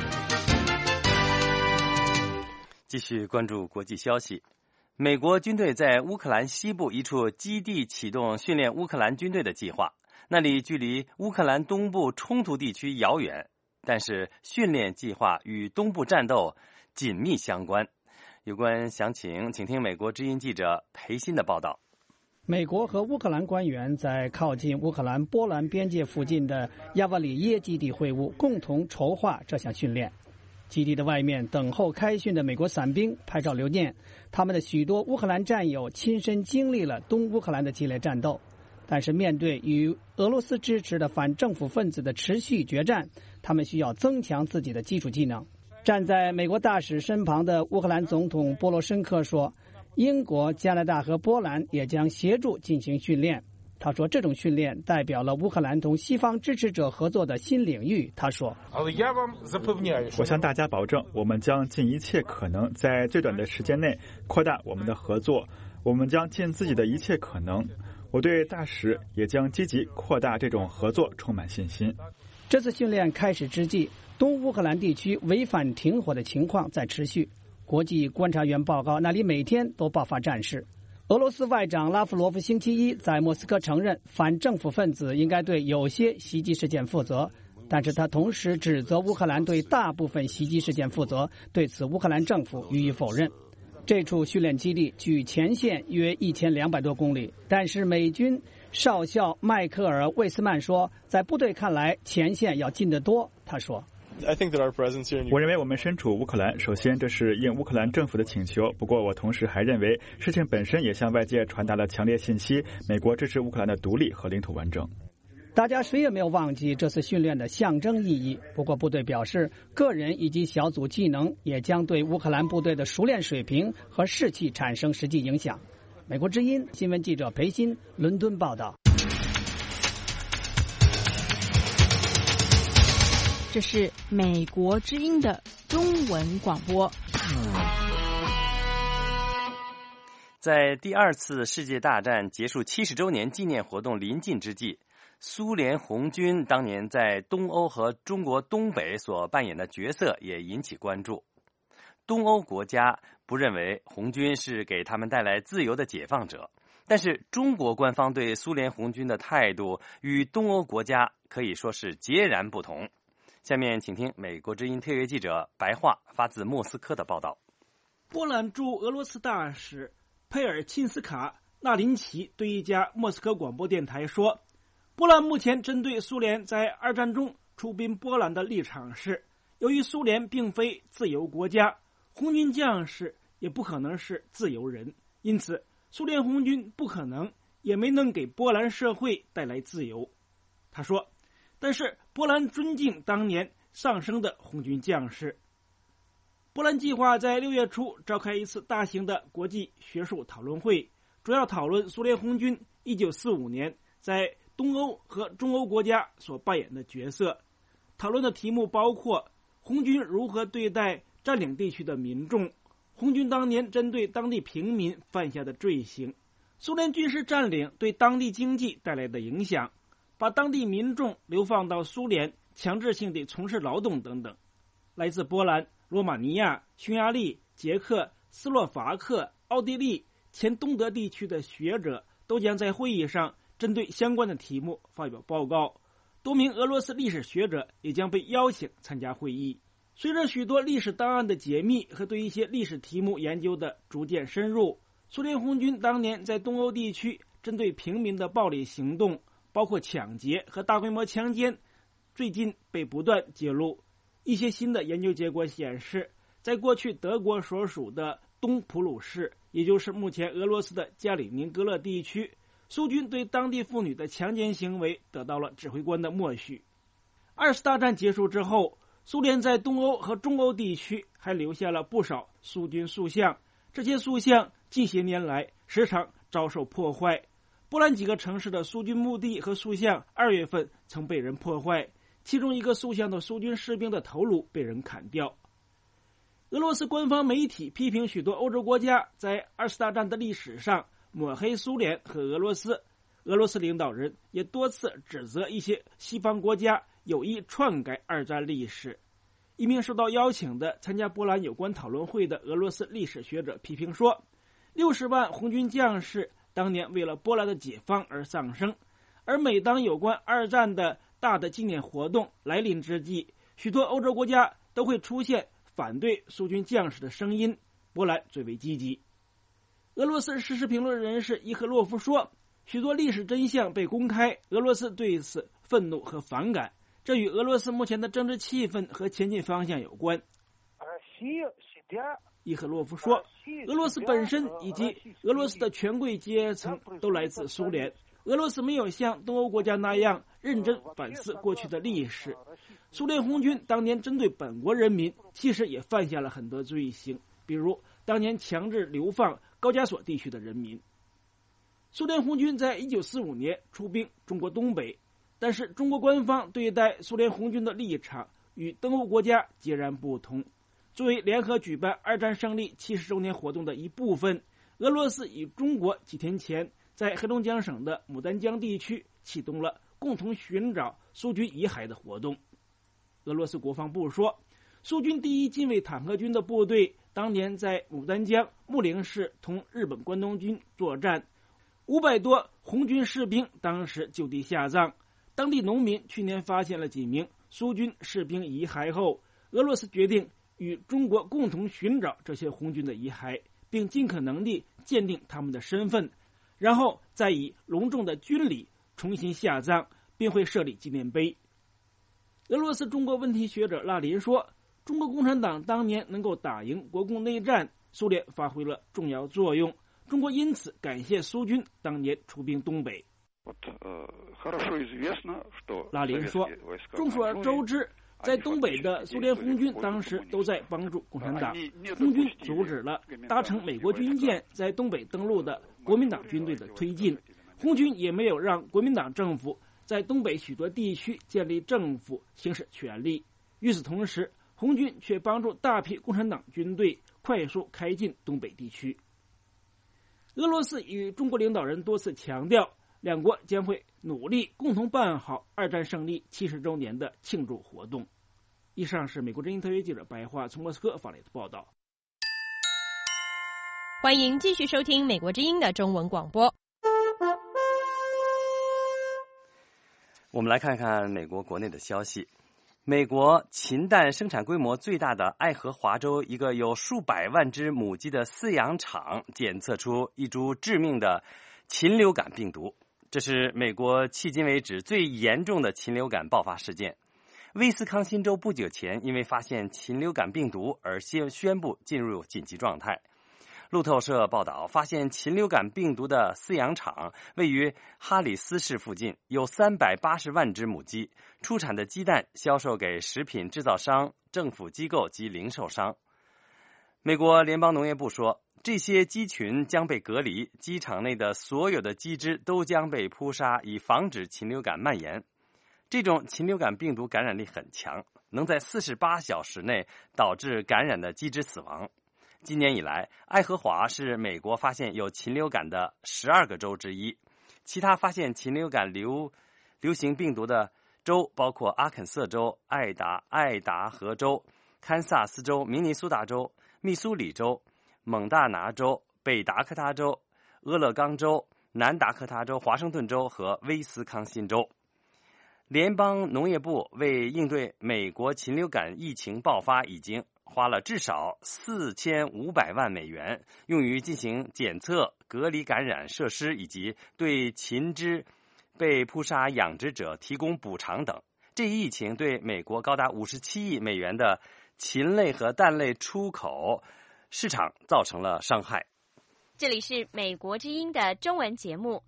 继续关注国际消息，美国军队在乌克兰西部一处基地启动训练乌克兰军队的计划，那里距离乌克兰东部冲突地区遥远，但是训练计划与东部战斗紧密相关。有关详情，请听美国之音记者裴鑫的报道。 美国和乌克兰官员在靠近乌克兰波兰边界附近的亚瓦里耶基地会晤，共同筹划这项训练。基地的外面等候开训的美国伞兵拍照留念，他们的许多乌克兰战友亲身经历了东乌克兰的激烈战斗，但是面对与俄罗斯支持的反政府分子的持续决战，他们需要增强自己的基础技能。站在美国大使身旁的乌克兰总统波罗申科说，英国、加拿大和波兰也将协助进行训练。他说，这种训练代表了乌克兰同西方支持者合作的新领域。他说， 我向大家保证，我们将尽一切可能在最短的时间内扩大我们的合作，我们将尽自己的一切可能。我对大使也将积极扩大这种合作充满信心。 这次训练开始之际，东乌克兰地区违反停火的情况在持续。国际观察员报告，那里每天都爆发战事。俄罗斯外长拉夫罗夫星期一在莫斯科承认，反政府分子应该对有些袭击事件负责，但是他同时指责乌克兰对大部分袭击事件负责，对此乌克兰政府予以否认。这处训练基地距前线约一千两百多公里，但是美军少校迈克尔·魏斯曼说，在部队看来，前线要近得多。他说， 我认为我们身处乌克兰，首先这是应乌克兰政府的请求，不过我同时还认为事情本身也向外界传达了强烈信息，美国支持乌克兰的独立和领土完整。 大家谁也没有忘记这次训练的象征意义。不过部队表示，个人以及小组技能也将对乌克兰部队的熟练水平和士气产生实际影响。美国之音新闻记者裴鑫伦敦报道。 这是美国之音的中文广播。 在第二次世界大战结束七十周年纪念活动临近之际，苏联红军当年在东欧和中国东北所扮演的角色也引起关注。东欧国家不认为红军是给他们带来自由的解放者，但是中国官方对苏联红军的态度与东欧国家可以说是截然不同。下面请听美国之音特约记者白桦发自莫斯科的报道。 波兰驻俄罗斯大使佩尔钦斯卡纳林奇对一家莫斯科广播电台说，波兰目前针对苏联在二战中出兵波兰的立场是，由于苏联并非自由国家，红军将士也不可能是自由人，因此苏联红军不可能也没能给波兰社会带来自由。他说，但是波兰尊敬当年丧生的红军将士。波兰计划在六月初召开一次大型的国际学术讨论会，主要讨论苏联红军一九四五年在东欧和中欧国家所扮演的角色。讨论的题目包括红军如何对待占领地区的民众，红军当年针对当地平民犯下的罪行，苏联军事占领对当地经济带来的影响，把当地民众流放到苏联强制性地从事劳动等等。来自波兰、罗马尼亚、匈牙利、捷克、斯洛伐克、奥地利、前东德地区的学者都将在会议上针对相关的题目发表报告，多名俄罗斯历史学者也将被邀请参加会议。随着许多历史档案的解密和对一些历史题目研究的逐渐深入，苏联红军当年在东欧地区针对平民的暴力行动，包括抢劫和大规模强奸，最近被不断揭露。一些新的研究结果显示，在过去德国所属的东普鲁士，也就是目前俄罗斯的加里宁格勒地区，苏军对当地妇女的强奸行为得到了指挥官的默许。二次大战结束之后，苏联在东欧和中欧地区还留下了不少苏军塑像，这些塑像近些年来时常遭受破坏。波兰几个城市的苏军墓地和塑像二月份曾被人破坏，其中一个塑像的苏军士兵的头颅被人砍掉。俄罗斯官方媒体批评许多欧洲国家在二次大战的历史上抹黑苏联和俄罗斯，俄罗斯领导人也多次指责一些西方国家有意篡改二战历史。一名受到邀请的参加波兰有关讨论会的俄罗斯历史学者批评说，六十万红军将士当年为了波兰的解放而丧生，而每当有关二战的大的纪念活动来临之际，许多欧洲国家都会出现反对苏军将士的声音，波兰最为积极。俄罗斯时事评论人士伊赫洛夫说，许多历史真相被公开，俄罗斯对此愤怒和反感，这与俄罗斯目前的政治气氛和前进方向有关。伊赫洛夫说，俄罗斯本身以及俄罗斯的权贵阶层都来自苏联，俄罗斯没有像东欧国家那样认真反思过去的历史。苏联红军当年针对本国人民其实也犯下了很多罪行，比如当年强制流放高加索地区的人民。苏联红军在一九四五年出兵中国东北，但是中国官方对待苏联红军的立场与东欧国家截然不同。作为联合举办二战胜利七十周年活动的一部分，俄罗斯与中国几天前在黑龙江省的牡丹江地区启动了共同寻找苏军遗骸的活动。俄罗斯国防部说，苏军第一近卫坦克军的部队当年在牡丹江木陵市同日本关东军作战，五百多红军士兵当时就地下葬。当地农民去年发现了几名苏军士兵遗骸后，俄罗斯决定与中国共同寻找这些红军的遗骸，并尽可能地鉴定他们的身份，然后再以隆重的军礼重新下葬，并会设立纪念碑。 俄罗斯中国问题学者拉林说，中国共产党当年能够打赢国共内战，苏联发挥了重要作用，中国因此感谢苏军当年出兵东北。拉林说，众所周知，在东北的苏联红军当时都在帮助共产党，红军阻止了搭乘美国军舰在东北登陆的国民党军队的推进，红军也没有让国民党政府在东北许多地区建立政府行使权力。与此同时，红军却帮助大批共产党军队快速开进东北地区。俄罗斯与中国领导人多次强调，两国将会努力共同办好二战胜利七十周年的庆祝活动。以上是美国之音特约记者白桦从莫斯科发来的报道。 欢迎继续收听美国之音的中文广播。 我们来看看美国国内的消息。美国禽蛋生产规模最大的爱荷华州一个有数百万只母鸡的饲养场检测出一株致命的禽流感病毒，这是美国迄今为止最严重的禽流感爆发事件。威斯康辛州不久前因为发现禽流感病毒而先宣布进入紧急状态。路透社报道，发现禽流感病毒的饲养场位于哈里斯市附近，有三百八十万只母鸡，出产的鸡蛋销售给食品制造商、政府机构及零售商。美国联邦农业部说，这些鸡群将被隔离，鸡场内的所有的鸡只都将被扑杀，以防止禽流感蔓延。这种禽流感病毒感染力很强，能在四十八小时内导致感染的鸡只死亡。今年以来，爱荷华是美国发现有禽流感的十二个州之一。其他发现禽流感流流行病毒的州包括阿肯色州、爱达爱达荷州、堪萨斯州、明尼苏达州、密苏里州、蒙大拿州、北达科他州、俄勒冈州、南达科他州、华盛顿州和威斯康辛州。联邦农业部为应对美国禽流感疫情爆发，已经花了至少四千五百万美元，用于进行检测、隔离感染设施，以及对禽只被扑杀养殖者提供补偿等。这一疫情对美国高达五十七亿美元的禽类和蛋类出口市场造成了伤害。 这里是美国之音的中文节目。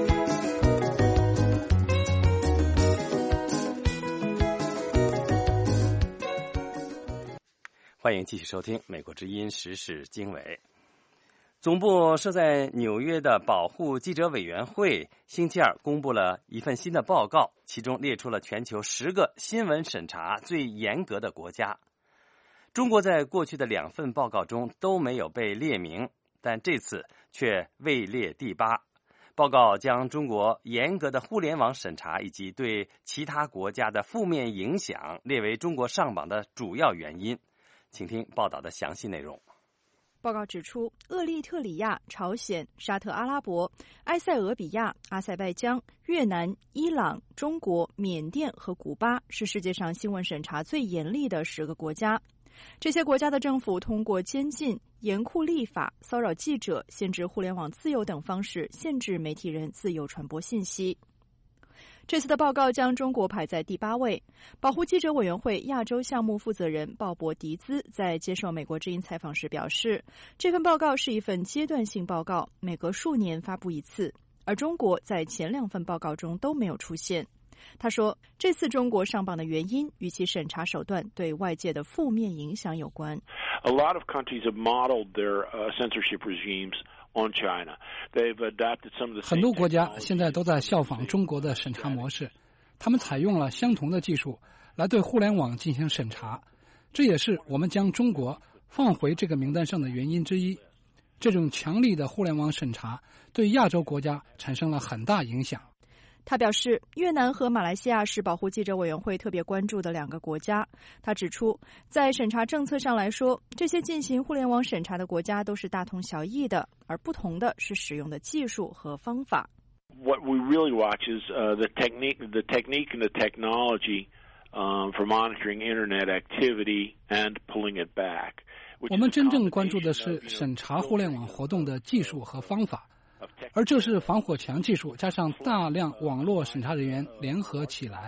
欢迎继续收听美国之音时事经纬。总部设在纽约的保护记者委员会星期二公布了一份新的报告，其中列出了全球十个新闻审查最严格的国家。中国在过去的两份报告中都没有被列名，但这次却位列第八。报告将中国严格的互联网审查以及对其他国家的负面影响列为中国上榜的主要原因。请听报道的详细内容。 报告指出，厄立特里亚、朝鲜、沙特阿拉伯、埃塞俄比亚、阿塞拜疆、越南、伊朗、中国、缅甸和古巴是世界上新闻审查最严厉的十个国家。这些国家的政府通过监禁、严酷立法、骚扰记者、限制互联网自由等方式限制媒体人自由传播信息。这次的报告将中国排在第八位。保护记者委员会亚洲项目负责人鲍勃·迪兹在接受美国之音采访时表示，这份报告是一份阶段性报告，每隔数年发布一次，而中国在前两份报告中都没有出现。他说，这次中国上榜的原因与其审查手段对外界的负面影响有关。 A lot of countries have modeled their uh, censorship regimes on China. They've adapted some of the 很多国家现在都在效仿中国的审查模式，他们采用了相同的技术来对互联网进行审查，这也是我们将中国放回这个名单上的原因之一。这种强力的互联网审查对亚洲国家产生了很大影响。 他表示，越南和马来西亚是保护记者委员会特别关注的两个国家。他指出，在审查政策上来说，这些进行互联网审查的国家都是大同小异的，而不同的是使用的技术和方法。 What we really watch is uh, the technique, the technique and the technology um, for monitoring internet activity and pulling it back. 我们真正关注的是审查互联网活动的技术和方法。而这是防火墙技术加上大量网络审查人员联合起来，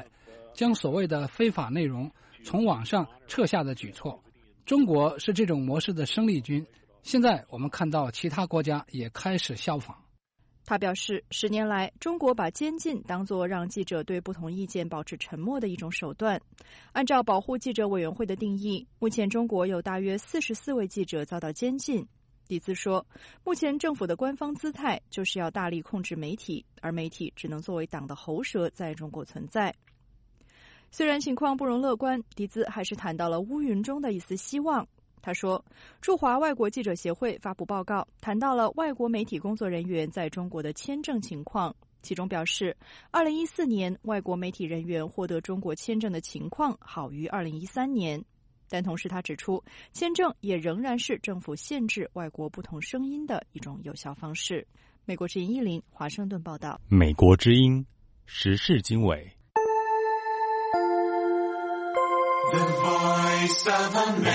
将所谓的非法内容从网上撤下的举措。中国是这种模式的生力军，现在我们看到其他国家也开始效仿。 他表示，十年来，中国把监禁当作让记者对不同意见保持沉默的一种手段。按照保护记者委员会的定义，目前中国有大约四十四位记者遭到监禁。迪兹说，目前政府的官方姿态就是要大力控制媒体，而媒体只能作为党的喉舌在中国存在。虽然情况不容乐观，迪兹还是谈到了乌云中的一丝希望。他说，驻华外国记者协会发布报告，谈到了外国媒体工作人员在中国的签证情况，其中表示，二零一四年外国媒体人员获得中国签证的情况好于二零一三年。但同时他指出，签证也仍然是政府限制外国不同声音的一种有效方式。美国之音一林华盛顿报道。 美国之音时事经纬。 The Voice of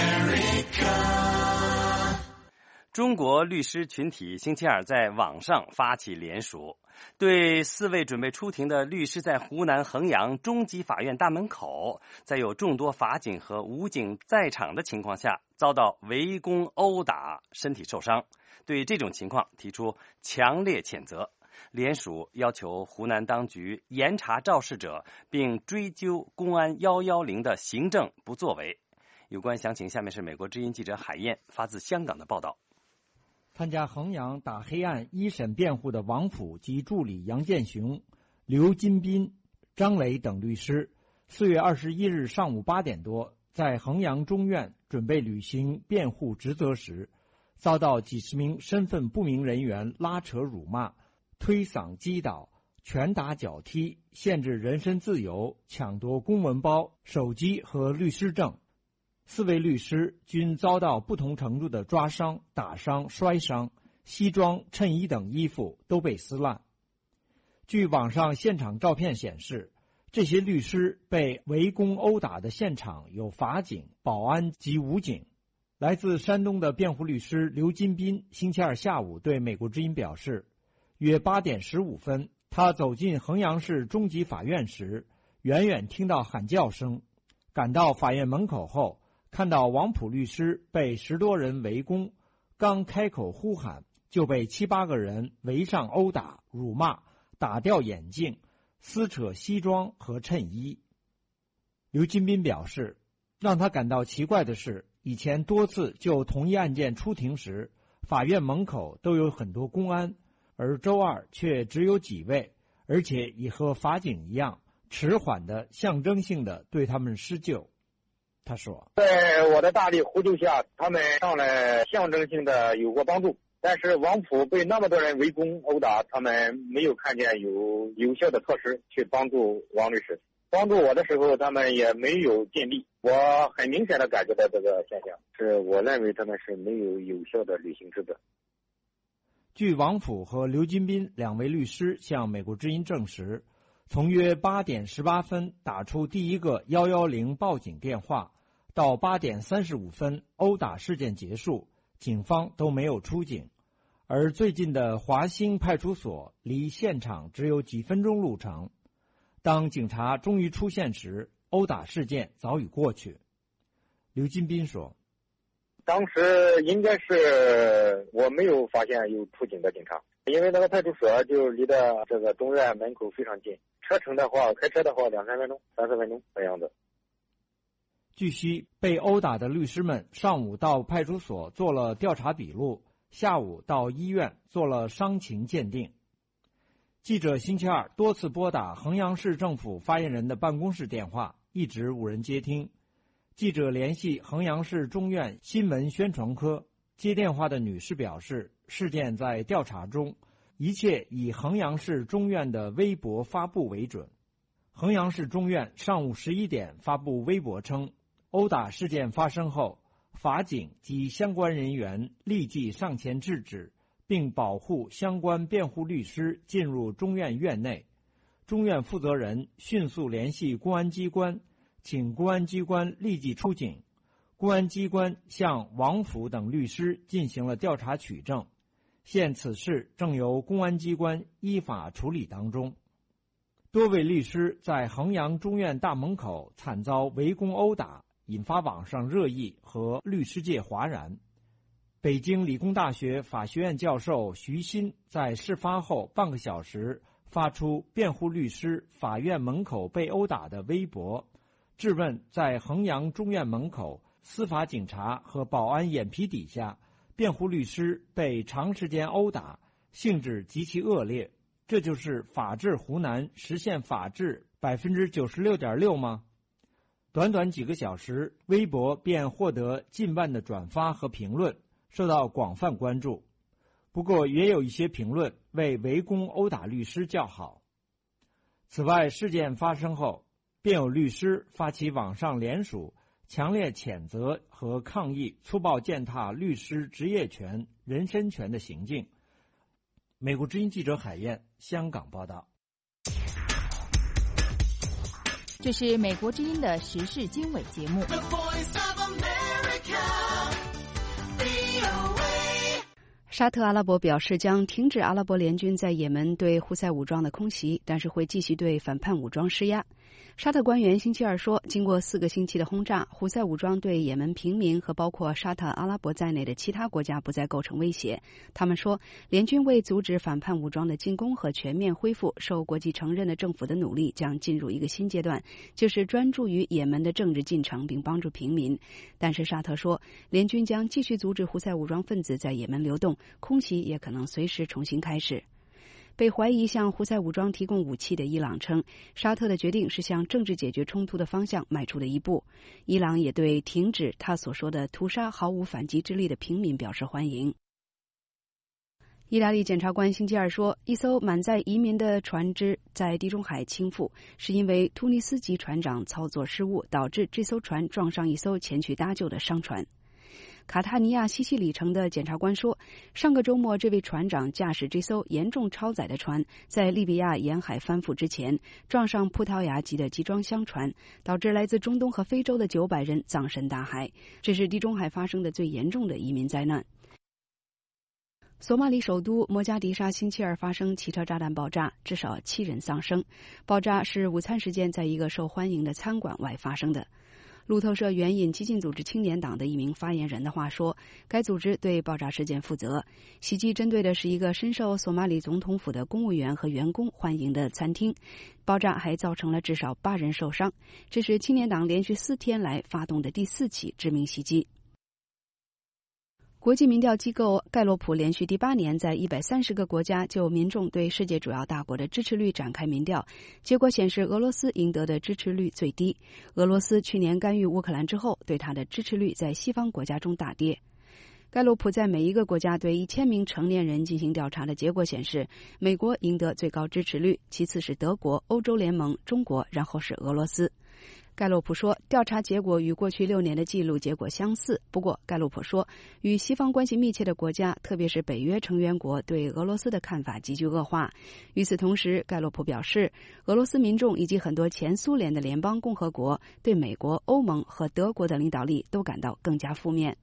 America。 中国律师群体星期二在网上发起联署，对四位准备出庭的律师在湖南衡阳中级法院大门口，在有众多法警和武警在场的情况下遭到围攻殴打，身体受伤，对这种情况提出强烈谴责。联署要求湖南当局严查肇事者，并追究公安一一零的行政不作为。有关详情，下面是美国之音记者海燕发自香港的报道。 参加衡阳打黑案一审辩护的王府及助理杨建雄、刘金斌、张磊等律师，四月二十一日上午八点多，在衡阳中院准备履行辩护职责时，遭到几十名身份不明人员拉扯辱骂、推搡击倒、拳打脚踢，限制人身自由，抢夺公文包、手机和律师证。四位律师均遭到不同程度的抓伤、打伤、摔伤，西装、衬衣等衣服都被撕烂。据网上现场照片显示，这些律师被围攻殴打的现场有法警、保安及武警。来自山东的辩护律师刘金斌星期二下午对美国之音表示，约八点十五分，他走进衡阳市中级法院时，远远听到喊叫声，赶到法院门口后，看到王普律师被十多人围攻，刚开口呼喊，就被七八个人围上殴打、辱骂、打掉眼镜、撕扯西装和衬衣。刘金斌表示，让他感到奇怪的是，以前多次就同一案件出庭时，法院门口都有很多公安，而周二却只有几位，而且也和法警一样，迟缓的、象征性的对他们施救。他说， 在我的大力呼救下，他们上来象征性的有过帮助，但是王府被那么多人围攻殴打，他们没有看见有有效的措施去帮助王律师。帮助我的时候，他们也没有尽力，我很明显的感觉到这个现象，是我认为他们是没有有效的履行职责。 据王府和刘金斌两位律师向美国之音证实，从约八点十八分打出第一个一一零报警电话，到八点三十五分殴打事件结束，警方都没有出警。而最近的华兴派出所离现场只有几分钟路程。当警察终于出现时，殴打事件早已过去。刘金斌说， 当时应该是我没有发现有出警的警察，因为那个派出所就离的这个中院门口非常近，车程的话，开车的话两三分钟、三四分钟这样子。 据悉，被殴打的律师们上午到派出所做了调查笔录，下午到医院做了伤情鉴定。记者星期二多次拨打衡阳市政府发言人的办公室电话，一直无人接听。记者联系衡阳市中院新闻宣传科，接电话的女士表示，事件在调查中，一切以衡阳市中院的微博发布为准。衡阳市中院上午十一点发布微博称，殴打事件发生后，法警及相关人员立即上前制止，并保护相关辩护律师进入中院院内。中院负责人迅速联系公安机关，请公安机关立即出警。公安机关向王府等律师进行了调查取证，现此事正由公安机关依法处理当中。 多位律师在衡阳中院大门口惨遭围攻殴打，引发网上热议和律师界哗然。北京理工大学法学院教授徐鑫在事发后半个小时发出辩护律师法院门口被殴打的微博，质问在衡阳中院门口司法警察和保安眼皮底下，辩护律师被长时间殴打，性质极其恶劣。这就是法治湖南实现法治百分之九十六点六吗？短短几个小时，微博便获得近万的转发和评论，受到广泛关注。不过，也有一些评论为围攻殴打律师叫好。此外，事件发生后，便有律师发起网上联署，强烈谴责和抗议粗暴践踏律师职业权、人身权的行径。美国之音记者海燕，香港报道。 这是美国之音的时事经纬节目。 沙特阿拉伯表示将停止阿拉伯联军在也门对胡塞武装的空袭，但是会继续对反叛武装施压。沙特官员星期二说，经过四个星期的轰炸，胡塞武装对也门平民和包括沙特阿拉伯在内的其他国家不再构成威胁。他们说，联军为阻止反叛武装的进攻和全面恢复受国际承认的政府的努力将进入一个新阶段，就是专注于也门的政治进程并帮助平民。但是沙特说，联军将继续阻止胡塞武装分子在也门流动，空袭也可能随时重新开始。被怀疑向胡塞武装提供武器的伊朗称，沙特的决定是向政治解决冲突的方向迈出的一步。伊朗也对停止他所说的屠杀毫无反击之力的平民表示欢迎。意大利检察官星期二说，一艘满载移民的船只在地中海倾覆，是因为突尼斯籍船长操作失误，导致这艘船撞上一艘前去搭救的商船。卡塔尼亚西西里城的检察官说，上个周末这位船长驾驶这艘严重超载的船在利比亚沿海翻覆之前撞上葡萄牙籍的集装箱船，导致来自中东和非洲的九百人葬身大海。这是地中海发生的最严重的移民灾难。索马里首都摩加迪沙星期二发生汽车炸弹爆炸，至少七人丧生。爆炸是午餐时间在一个受欢迎的餐馆外发生的。路透社援引激进组织青年党的一名发言人的话说，该组织对爆炸事件负责。袭击针对的是一个深受索马里总统府的公务员和员工欢迎的餐厅。爆炸还造成了至少八人受伤，这是青年党连续四天来发动的第四起致命袭击。国际民调机构盖洛普连续第八年在一百三十个国家就民众对世界主要大国的支持率展开民调，结果显示俄罗斯赢得的支持率最低。俄罗斯去年干预乌克兰之后，对它的支持率在西方国家中大跌。盖洛普在每一个国家对一千名成年人进行调查的结果显示，美国赢得最高支持率，其次是德国、欧洲联盟、中国，然后是俄罗斯。盖洛普说，调查结果与过去六年的记录结果相似。不过，盖洛普说，与西方关系密切的国家，特别是北约成员国，对俄罗斯的看法急剧恶化。与此同时，盖洛普表示，俄罗斯民众以及很多前苏联的联邦共和国对美国、欧盟和德国的领导力都感到更加负面。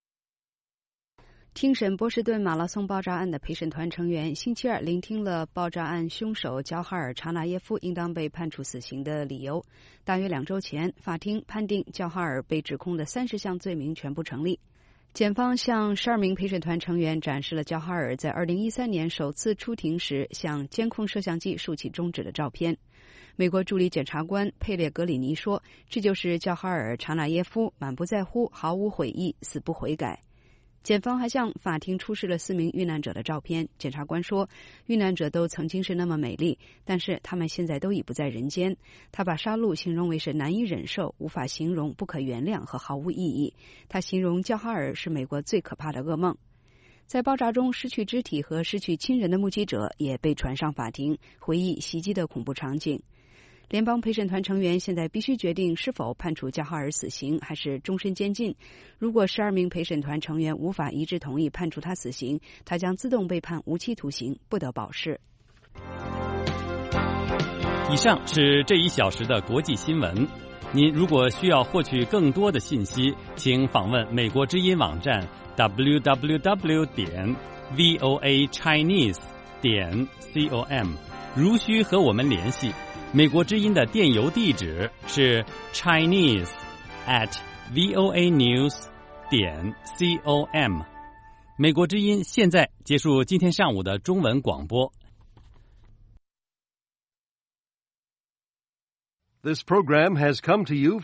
听审波士顿马拉松爆炸案的陪审团成员星期二聆听了爆炸案凶手焦哈尔·查纳耶夫应当被判处死刑的理由。大约两周前，法庭判定焦哈尔被指控的三十项罪名全部成立。检方向十二名陪审团成员展示了焦哈尔在二零一三年首次出庭时向监控摄像机竖起中指的照片。美国助理检察官佩列格里尼说，这就是焦哈尔·查纳耶夫满不在乎、毫无悔意、死不悔改。检方还向法庭出示了四名遇难者的照片。检察官说，遇难者都曾经是那么美丽，但是他们现在都已不在人间。他把杀戮形容为是难以忍受、无法形容、不可原谅和毫无意义。他形容焦哈尔是美国最可怕的噩梦。在爆炸中失去肢体和失去亲人的目击者也被传上法庭，回忆袭击的恐怖场景。联邦陪审团成员现在必须决定是否判处焦哈尔死刑还是终身监禁。如果十二名陪审团成员无法一致同意判处他死刑，他将自动被判无期徒刑，不得保释。 以上是这一小时的国际新闻。您如果需要获取更多的信息，请访问美国之音网站 double-u double-u double-u 点 v o a chinese 点 com。如需和我们联系， 美国之音的电邮地址是 Chinese at voanews 点 com。美国之音现在结束今天上午的中文广播。 This program has come to you